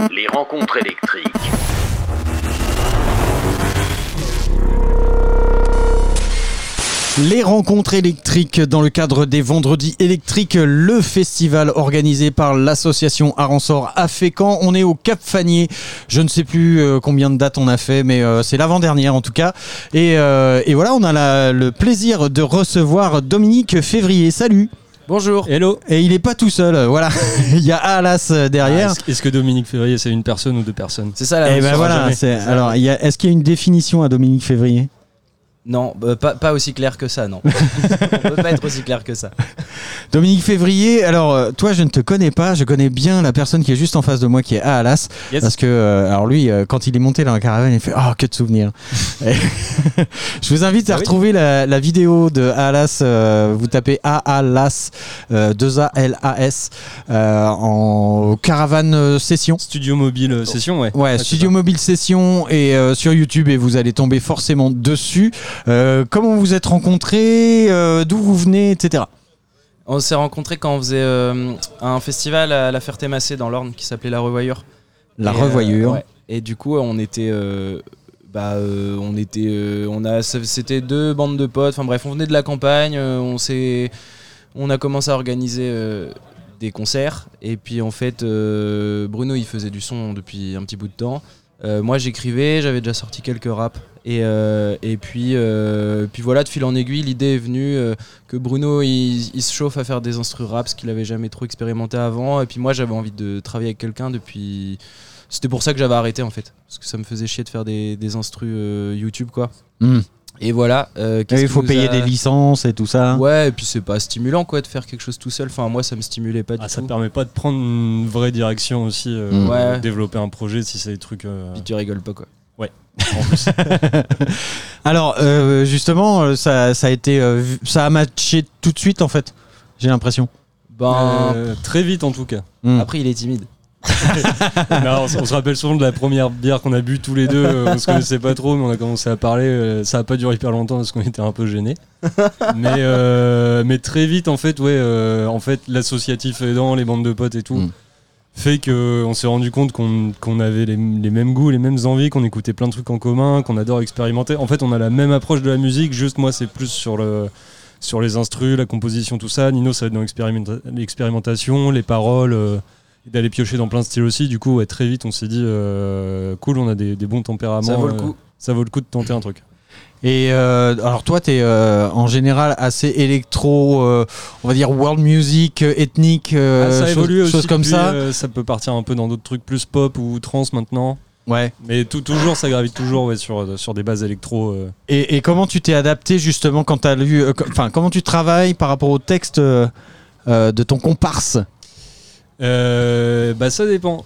Les rencontres électriques. Les rencontres électriques dans le cadre des Vendredis électriques, le festival organisé par l'association Aransor à Fécamp. On est au Cap Fanier. Je ne sais plus combien de dates on a fait, mais c'est l'avant-dernière en tout cas. Et voilà, on a le plaisir de recevoir Dominique Février. Salut. Bonjour. Hello. Et il est pas tout seul, voilà. Il y a Alas derrière. Est-ce que Dominique Février c'est une personne ou deux personnes? C'est ça la Et ben voilà. Alors, est-ce qu'il y a une définition à Dominique Février? Non, pas aussi clair que ça, non. On peut pas être aussi clair que ça. Dominique Février, alors toi je ne te connais pas, je connais bien la personne qui est juste en face de moi qui est à Alas. Yes. Parce que alors lui quand il est monté dans la caravane il fait oh que de souvenirs. Je vous invite à retrouver la vidéo de Alas, vous tapez Aalas 2ALAS en caravane session. Studio mobile session, ouais. Ouais, Studio Mobile Session et sur YouTube et vous allez tomber forcément dessus. Comment vous êtes rencontrés, d'où vous venez, etc. On s'est rencontrés quand on faisait un festival à la Ferté-Massé dans l'Orne qui s'appelait La Revoyure. Revoyure. Et du coup, c'était deux bandes de potes. Enfin bref, on venait de la campagne. On a commencé à organiser des concerts. Et puis en fait, Bruno, il faisait du son depuis un petit bout de temps. Moi, j'écrivais, j'avais déjà sorti quelques raps. Et puis voilà, de fil en aiguille, l'idée est venue que Bruno il se chauffe à faire des instrus rap, ce qu'il avait jamais trop expérimenté avant. Et puis moi, j'avais envie de travailler avec quelqu'un depuis. C'était pour ça que j'avais arrêté en fait, parce que ça me faisait chier de faire des instrus YouTube quoi. Et voilà. Il faut payer des licences et tout ça. Ouais, et puis c'est pas stimulant quoi de faire quelque chose tout seul. Enfin moi, ça me stimulait pas du tout. Ça te permet pas de prendre une vraie direction aussi, développer un projet si c'est des trucs. Puis tu rigoles pas quoi. Ouais. En plus. Alors justement, ça a matché tout de suite en fait. J'ai l'impression. Très vite en tout cas. Après, il est timide. Non, on se rappelle souvent de la première bière qu'on a bu tous les deux. On se connaissait pas trop, mais on a commencé à parler. Ça a pas duré hyper longtemps parce qu'on était un peu gênés. Mais très vite en fait, l'associatif aidant, les bandes de potes et tout. Fait qu'on s'est rendu compte qu'on avait les mêmes goûts, les mêmes envies, qu'on écoutait plein de trucs en commun, qu'on adore expérimenter. En fait, on a la même approche de la musique, juste moi, c'est plus sur les instrus, la composition, tout ça. Nino, ça va être dans l'expérimentation, les paroles, et d'aller piocher dans plein de styles aussi. Du coup, très vite, on s'est dit, cool, on a des bons tempéraments. Ça vaut le coup. Ça vaut le coup de tenter un truc. Et alors toi t'es en général assez électro, on va dire world music, ethnique, ça évolue aussi choses comme ça. Ça peut partir un peu dans d'autres trucs plus pop ou trance maintenant. Ouais. Mais toujours ça gravite toujours sur des bases électro. Et comment tu t'es adapté justement quand t'as lu, comment tu travailles par rapport au texte de ton comparse? Ça dépend.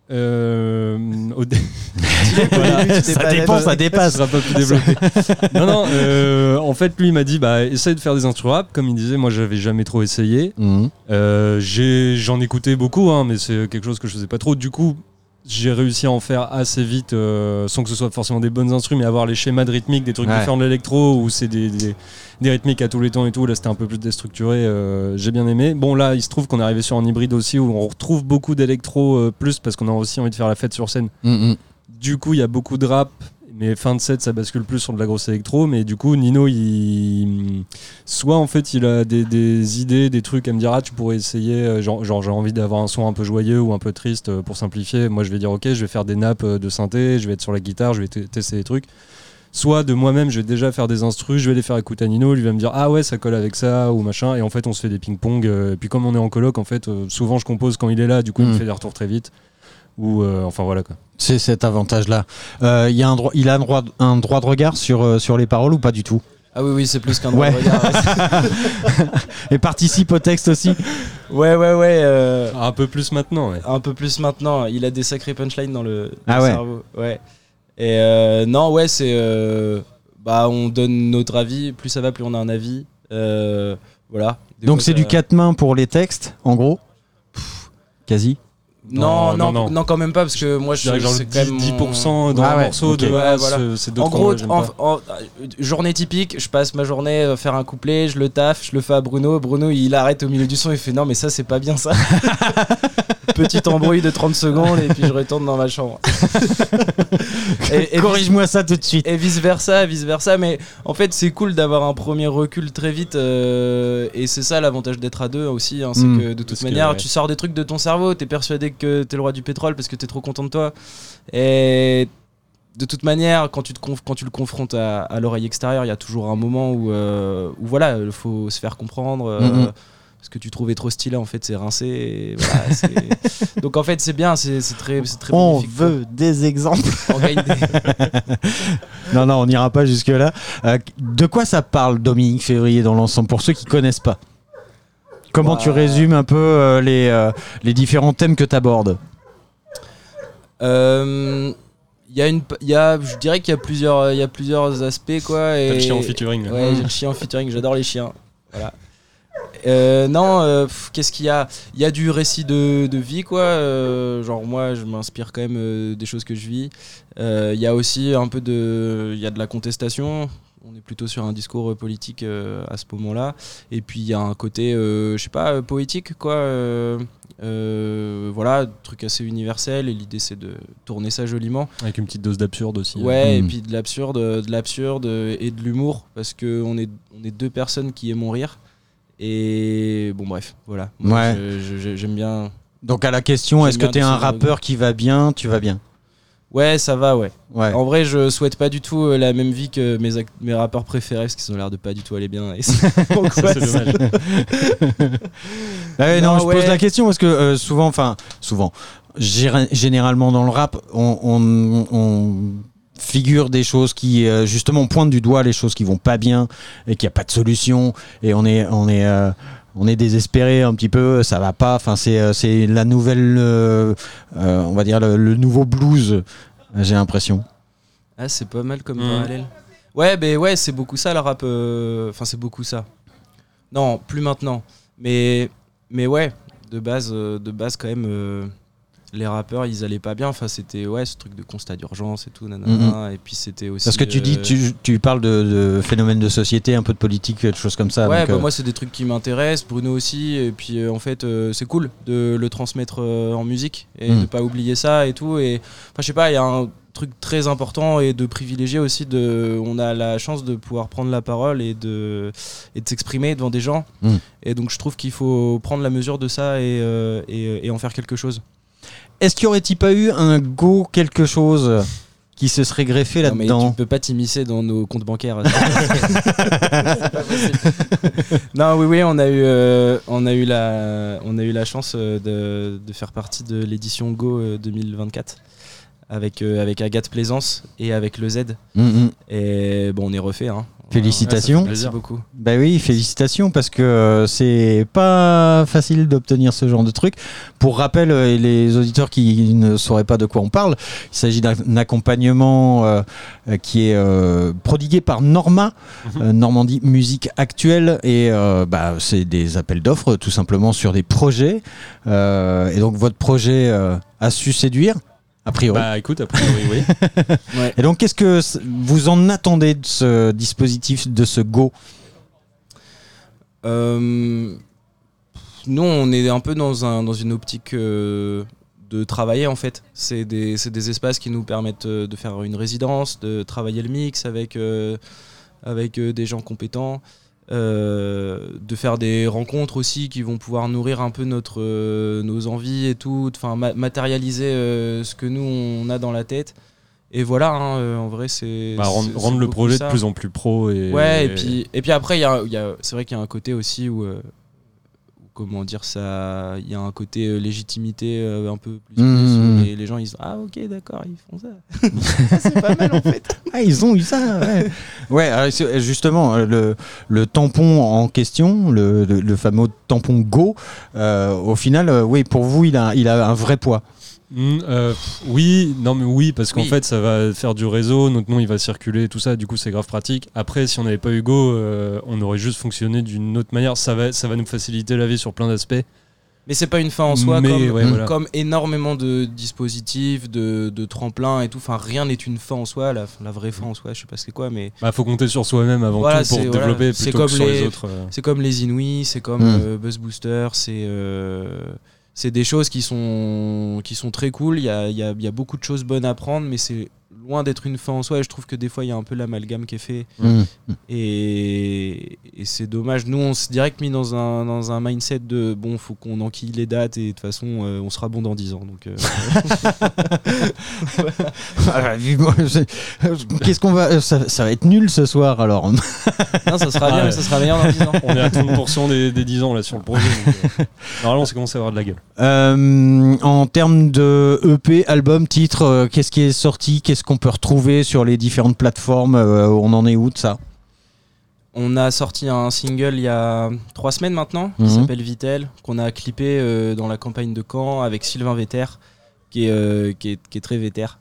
Ça dépasse. Ça sera pas plus développé. Non, en fait, lui, il m'a dit, essaye de faire des instrus rap. Comme il disait, moi, j'avais jamais trop essayé. J'en écoutais beaucoup, mais c'est quelque chose que je faisais pas trop. Du coup, j'ai réussi à en faire assez vite, sans que ce soit forcément des bonnes instrus, mais avoir les schémas de rythmique, des trucs différents de l'électro, où c'est des rythmiques à tous les temps et tout. Là, c'était un peu plus déstructuré. J'ai bien aimé. Bon, là, il se trouve qu'on est arrivé sur un hybride aussi, où on retrouve beaucoup d'électro, plus parce qu'on a aussi envie de faire la fête sur scène. Du coup, il y a beaucoup de rap, mais fin de set, ça bascule plus sur de la grosse électro. Mais du coup, Nino, soit en fait, il a des idées, des trucs à me dire, tu pourrais essayer, genre j'ai envie d'avoir un son un peu joyeux ou un peu triste pour simplifier. Moi, je vais dire, ok, je vais faire des nappes de synthé, je vais être sur la guitare, je vais tester des trucs. Soit de moi-même, je vais déjà faire des instrus, je vais les faire écouter à Nino, lui va me dire, ah ouais, ça colle avec ça ou machin. Et en fait, on se fait des ping-pong. Et puis, comme on est en coloc, en fait, souvent, je compose quand il est là, du coup, il me fait des retours très vite. Ou voilà quoi. C'est cet avantage-là. Il a un droit de regard sur les paroles ou pas du tout? Ah oui, c'est plus qu'un droit de regard. Et participe au texte aussi. Ouais. Un peu plus maintenant. Ouais. Un peu plus maintenant. Il a des sacrés punchlines dans le cerveau. Ouais. Et c'est on donne notre avis. Plus ça va, plus on a un avis. Voilà. Donc c'est du 4 mains pour les textes, en gros. Quasi. Non, quand même pas, parce que moi je genre c'est quand même 10% dans un morceau okay. voilà. C'est d'autres. En gros, journée typique, je passe ma journée à faire un couplet, je le taffe, je le fais à Bruno, il arrête au milieu du son, il fait non mais ça c'est pas bien ça. Petite embrouille de 30 secondes et puis je retourne dans ma chambre. Corrige-moi ça tout de suite. Et vice versa. Mais en fait, c'est cool d'avoir un premier recul très vite. Et c'est ça l'avantage d'être à deux aussi. Hein, c'est que de toute manière, tu sors des trucs de ton cerveau. T'es persuadé que t'es le roi du pétrole parce que t'es trop content de toi. Et de toute manière, quand tu le confrontes à l'oreille extérieure, il y a toujours un moment où voilà, il faut se faire comprendre. Ce que tu trouvais trop stylé, en fait, c'est rincé. Et voilà, donc en fait, c'est bien, c'est très On bénéfique. veut des exemples. On gagne Non, on n'ira pas jusque-là. De quoi ça parle, Dominique Février, dans l'ensemble, pour ceux qui ne connaissent pas? Comment tu résumes un peu les différents thèmes que tu abordes? Je dirais qu'il y a plusieurs aspects, quoi. Et t'as le chien en featuring. Ouais, j'ai le chien en featuring, j'adore les chiens. Voilà. Qu'est-ce qu'il y a? Il y a du récit de vie, quoi. Genre moi, je m'inspire quand même des choses que je vis. Il y a aussi un peu il y a de la contestation. On est plutôt sur un discours politique à ce moment-là. Et puis il y a un côté, je sais pas, poétique, quoi. Voilà, truc assez universel. Et l'idée, c'est de tourner ça joliment. Avec une petite dose d'absurde aussi. Ouais, et puis de l'absurde et de l'humour, parce que on est deux personnes qui aiment rire. Et bon, bref, voilà. Moi, j'aime bien. Donc à la question, est-ce que t'es un rappeur qui va bien? Tu vas bien? Ouais, ça va, ouais. En vrai, je souhaite pas du tout la même vie que mes rappeurs préférés, parce qu'ils ont l'air de pas du tout aller bien. Et c'est dommage. Je pose la question parce que souvent, généralement dans le rap, on figure des choses qui justement pointent du doigt les choses qui vont pas bien et qu'il n'y a pas de solution, et on est désespéré un petit peu, ça va pas. Enfin, c'est la nouvelle, on va dire le nouveau blues, j'ai l'impression. Ah, c'est pas mal comme parallèle. Ouais, c'est beaucoup ça le rap. Enfin, c'est beaucoup ça. Non, plus maintenant. Mais ouais, de base quand même. Les rappeurs, ils allaient pas bien. Enfin, c'était ce truc de constat d'urgence et tout, nanana. Et puis c'était aussi. Parce que tu dis, tu parles de phénomènes de société, un peu de politique, de choses comme ça. Ouais, donc, moi c'est des trucs qui m'intéressent, Bruno aussi. Et puis en fait, c'est cool de le transmettre en musique et de pas oublier ça et tout. Et enfin, je sais pas, il y a un truc très important et de privilégier aussi. On a la chance de pouvoir prendre la parole et de s'exprimer devant des gens. Et donc je trouve qu'il faut prendre la mesure de ça et en faire quelque chose. Est-ce qu'il n'y aurait-il pas eu un go quelque chose qui se serait greffé là-dedans? Non, mais tu peux pas t'immiscer dans nos comptes bancaires. Non, oui, on a eu la chance de faire partie de l'édition Go 2024 avec Agathe Plaisance et avec le Z. Et bon, on est refait, hein. Félicitations. Ouais, merci beaucoup. Bah oui, félicitations, parce que c'est pas facile d'obtenir ce genre de truc. Pour rappel, et les auditeurs qui ne sauraient pas de quoi on parle, il s'agit d'un accompagnement qui est prodigué par Norma, Normandie Musique Actuelle, et c'est des appels d'offres tout simplement sur des projets. Et donc votre projet a su séduire? A priori. Bah écoute, a priori, oui. Ouais. Et donc, qu'est-ce que vous en attendez de ce dispositif, de ce Go? Nous, on est un peu dans une optique de travailler, en fait. C'est des espaces qui nous permettent de faire une résidence, de travailler le mix avec des gens compétents. De faire des rencontres aussi qui vont pouvoir nourrir un peu nos envies et tout, enfin matérialiser ce que nous on a dans la tête. Et voilà, en vrai c'est rendre le projet de plus en plus pro et puis après c'est vrai qu'il y a un côté aussi où comment dire ça, il y a un côté légitimité un peu plus et les gens ils disent ah ok d'accord, ils font ça. C'est pas mal en fait. Ah, ils ont eu ça, ouais. Justement, le tampon en question, le fameux tampon Go, au final, oui, pour vous, il a un vrai poids. Oui, parce qu'en fait ça va faire du réseau, notre nom il va circuler, tout ça, du coup c'est grave pratique. Après, si on n'avait pas eu Go, on aurait juste fonctionné d'une autre manière. Ça va nous faciliter la vie sur plein d'aspects. Mais c'est pas une fin en soi, comme énormément de dispositifs, de tremplins et tout. Enfin, rien n'est une fin en soi. La vraie fin en soi, je sais pas c'est quoi, mais. Faut compter sur soi-même avant tout pour développer plutôt que sur les autres. C'est comme les Inouïs, c'est comme Buzz Booster, c'est des choses qui sont très cool. Il y a beaucoup de choses bonnes à prendre, mais c'est loin d'être une fin en soi. Et je trouve que des fois, il y a un peu l'amalgame qui est fait. Et c'est dommage. Nous, on s'est direct mis dans un mindset de bon, faut qu'on enquille les dates et de toute façon, on sera bon dans 10 ans. Donc, qu'est-ce qu'on va. Ça va être nul ce soir alors. Non, ça sera bien, mais ça sera meilleur dans 10 ans. On est à 30% des 10 ans là sur le projet. Donc, normalement, c'est commencé à avoir de la gueule. En termes de EP, album, titre, qu'est-ce qui est sorti? Qu'est-ce qu'on peut retrouver sur les différentes plateformes? On en est où de ça? On a sorti un single il y a 3 semaines maintenant qui s'appelle Vitel, qu'on a clippé dans la campagne de Caen avec Sylvain Vetter, qui est très vétère.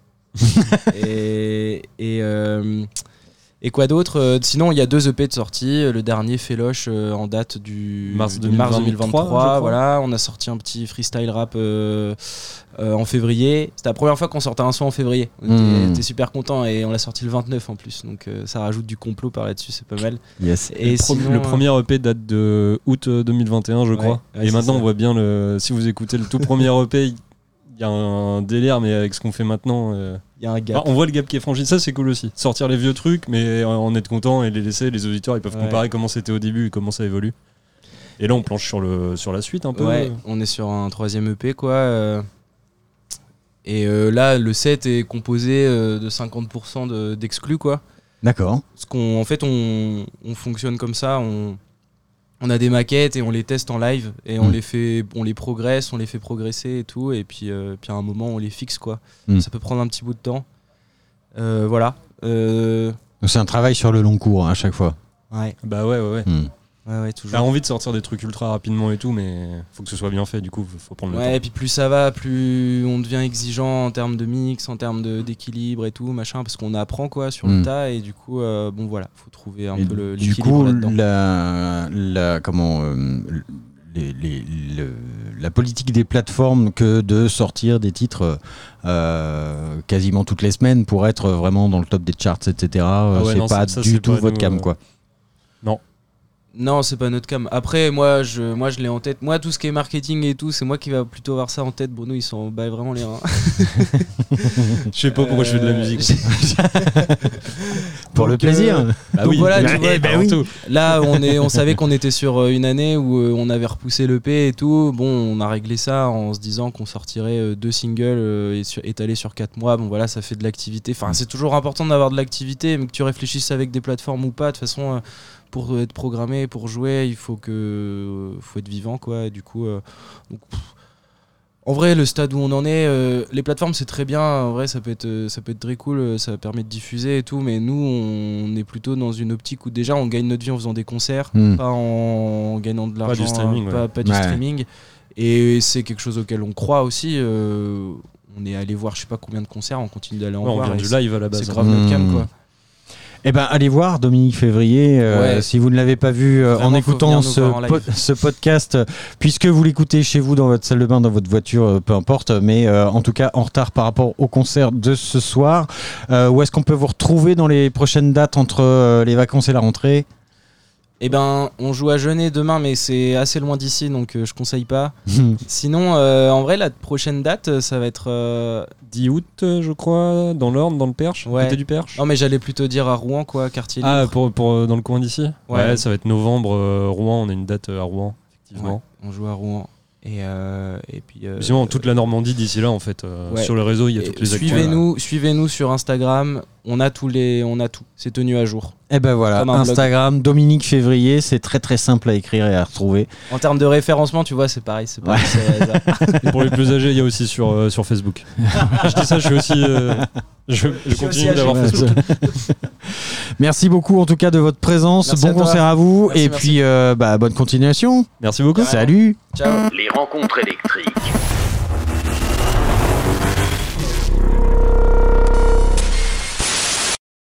Et quoi d'autre? Sinon, il y a 2 EP de sortie. Le dernier Féloche en date du mars 2023. Voilà, on a sorti un petit freestyle rap en février. C'était la première fois qu'on sortait un son en février. On était super contents et on l'a sorti le 29 en plus. Donc ça rajoute du complot par là-dessus, c'est pas mal. Yes. Et le premier EP date de août 2021, je crois. Ouais, et maintenant, ça. on voit bien, si vous écoutez le tout premier EP, il y a un délire, mais avec ce qu'on fait maintenant, il y a un gap. On voit le gap qui est franchi. Ça, c'est cool aussi. Sortir les vieux trucs, mais en être content et les laisser. Les auditeurs, ils peuvent comparer comment c'était au début et comment ça évolue. Et là, on planche sur la suite un peu. Ouais, on est sur un 3e EP, quoi. Et là, le set est composé de 50% d'exclus, quoi. D'accord. Parce qu'en fait, on fonctionne comme ça. On a des maquettes et on les teste en live et on les progresse, on les fait progresser et tout, et puis à un moment on les fixe, quoi. Ça peut prendre un petit bout de temps. Voilà. C'est un travail sur le long cours, hein, à chaque fois. Ouais. Bah ouais. Ouais, toujours. T'as envie de sortir des trucs ultra rapidement et tout, mais faut que ce soit bien fait, du coup faut prendre le temps. Ouais, et puis plus ça va, plus on devient exigeant en termes de mix, en termes d'équilibre et tout, machin, parce qu'on apprend, quoi, sur le tas, et du coup, bon voilà, faut trouver un peu l'équilibre là-dedans. La politique des plateformes que de sortir des titres quasiment toutes les semaines pour être vraiment dans le top des charts, etc. C'est pas du tout votre cam, quoi. Non, c'est pas notre cam. Après, moi, je l'ai en tête. Moi, tout ce qui est marketing et tout, c'est moi qui va plutôt avoir ça en tête. Bruno, il s'en bat vraiment les reins. Je sais pas pourquoi je fais de la musique. Pour le plaisir. Donc oui, voilà, tu vois, oui. Là, on savait qu'on était sur une année où on avait repoussé l'EP et tout. Bon, on a réglé ça en se disant qu'on sortirait 2 singles étalés sur 4 mois. Bon, voilà, ça fait de l'activité. Enfin, c'est toujours important d'avoir de l'activité, mais que tu réfléchisses avec des plateformes ou pas. De toute façon, pour être programmé, pour jouer, il faut être vivant, quoi. Et du coup, en vrai, le stade où on en est, les plateformes, c'est très bien. En vrai, ça peut être très cool, ça permet de diffuser et tout. Mais nous, on est plutôt dans une optique où déjà on gagne notre vie en faisant des concerts, pas en gagnant de l'argent, pas du streaming. Et c'est quelque chose auquel on croit aussi. On est allé voir je sais pas combien de concerts, on continue d'aller en voir. On vient du live à la base. C'est grave notre cam, quoi. Eh ben, allez voir Dominique Février, si vous ne l'avez pas vu en écoutant ce podcast, puisque vous l'écoutez chez vous, dans votre salle de bain, dans votre voiture, peu importe, mais en tout cas en retard par rapport au concert de ce soir. Où est-ce qu'on peut vous retrouver dans les prochaines dates entre les vacances et la rentrée ? Eh ben, on joue à Genève demain, mais c'est assez loin d'ici, donc je conseille pas. Sinon, en vrai, la prochaine date, ça va être 10 août, je crois, dans l'Orne, dans le Perche, côté du Perche. Non, mais j'allais plutôt dire à Rouen, quoi, quartier libre. Ah, pour dans le coin d'ici. Ouais, ça va être novembre, Rouen. On a une date à Rouen, effectivement. Ouais, on joue à Rouen. Et puis sinon, toute la Normandie d'ici là, en fait, sur le réseau, il y a toutes les actions. Suivez-nous sur Instagram. On a tout. C'est tenu à jour. Et ben voilà, Instagram, Dominique Février, c'est très très simple à écrire et à retrouver. En termes de référencement, tu vois, c'est pareil. C'est pas Et pour les plus âgés, il y a aussi sur Facebook. Je dis ça, je suis aussi. Je continue d'avoir Facebook. Merci beaucoup en tout cas de votre présence. Merci bon concert à vous. Merci, et puis bonne continuation. Merci beaucoup. Salut. Ciao. Les rencontres électriques.